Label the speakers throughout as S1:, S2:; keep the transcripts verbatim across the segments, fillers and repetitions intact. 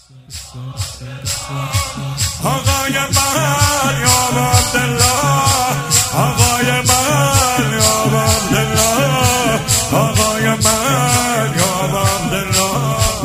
S1: آقای من یا عبدالله، آقای من یا عبدالله، آقای من یا عبدالله،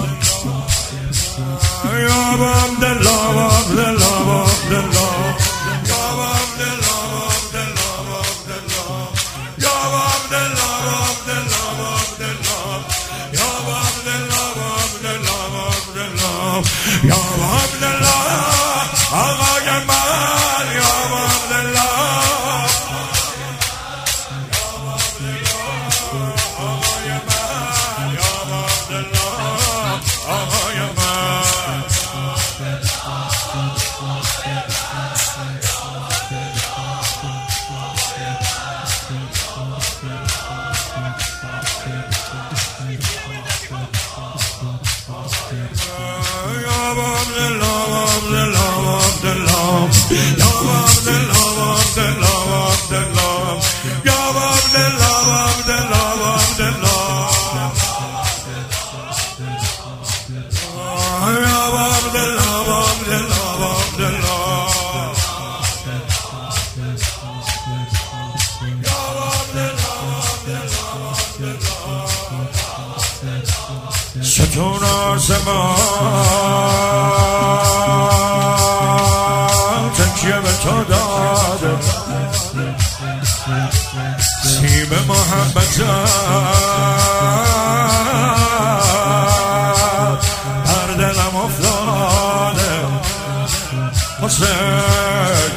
S1: یا عبدالله عبدالله عبدالله، یا عبدالله عبدالله عبدالله، یا عبدالله عبدالله عبدالله، یا عبدالله عبدالله عبدالله، یا عبدالله آقای من یا عبدالله، آقای من یا عبدالله، آقای من ستون آسمان تکیه به تو داده، سیب محبت بر دلم افتاده حسین.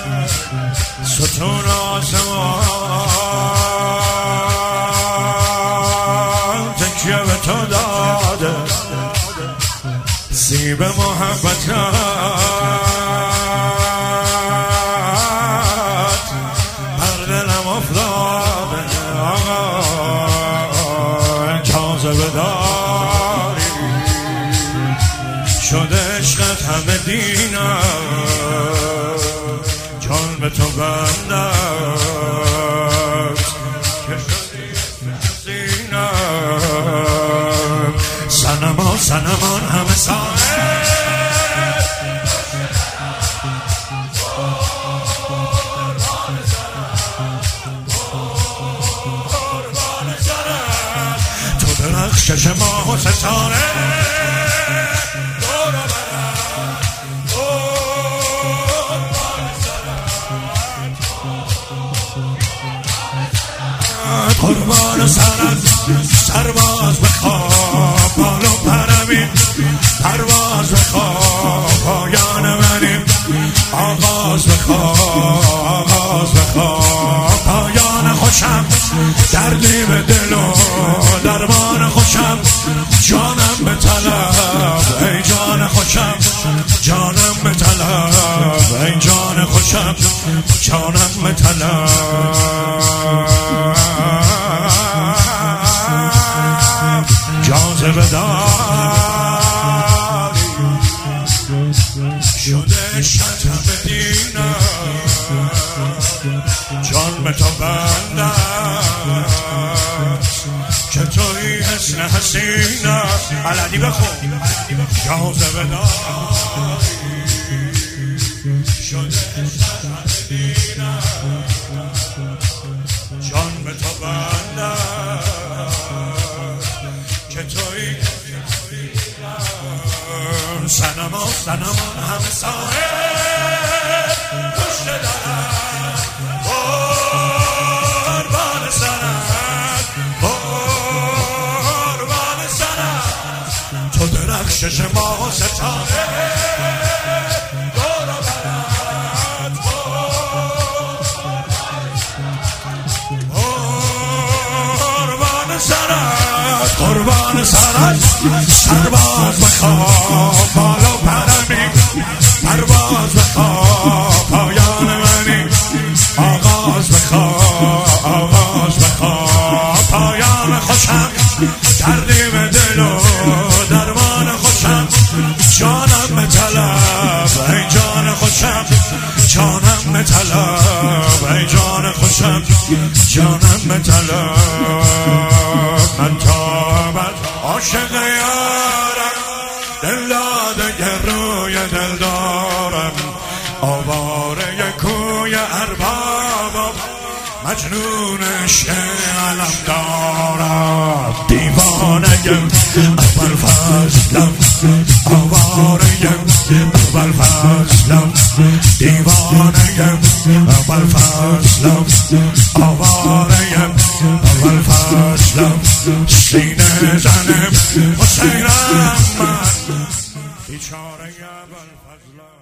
S1: ستون آسمان تکیه به تو داده، سیب محبت بر دلم افتاده. آقا جاذبه داری شده عشقت همه دینم، جان به تو بندست که شدی سینم. سنمان سنمان همه سانه تو درخشش ماه و ستاره دور برم قربان سرت سرباز بخواب، بالو پرمید پرواز بخواب، پایان منیم آغاز بخواب، آغاز بخواب، پایان خوشم دردی به دل و درمان خوشم، جانم به طلب ای جان خوشم، جانم به طلب ای جان خوشم، جانم به طلب. جاذبه داری شده عشقت همه دینم، جان به تو بندست که توی حسن حسینم. علنی بخون. جاذبه داری شده عشقت همه دینم، جان به تو بندست که توی سنمان سنمان همه سانه پشت درم قربان سرت قربان سرت تو درخشش ماه و ستاره دور و برت قربان سرت قربان سرت سرباز بخواب، بالو پرمی پرواز بخواب، پایان منی آغاز بخواب، آغاز بخواب، پایان خوشم دردی به دل و درمان خوشم، جانم به طلب ای جان خوشم، جانم به طلب ای جان خوشم، جانم به طلب. من تا ابد عاشق یارم، دل الاده روی دل دارم، آواره کوی اربابم، مجنونش علم دارم. دیوانه‌ام اول فصلم، آواره‌ام اول فصلم، دیوانه‌ام اول فصلم، آواره‌ام اول فصلم. سینه زنم حسینم من، بیچاره اول فصلم.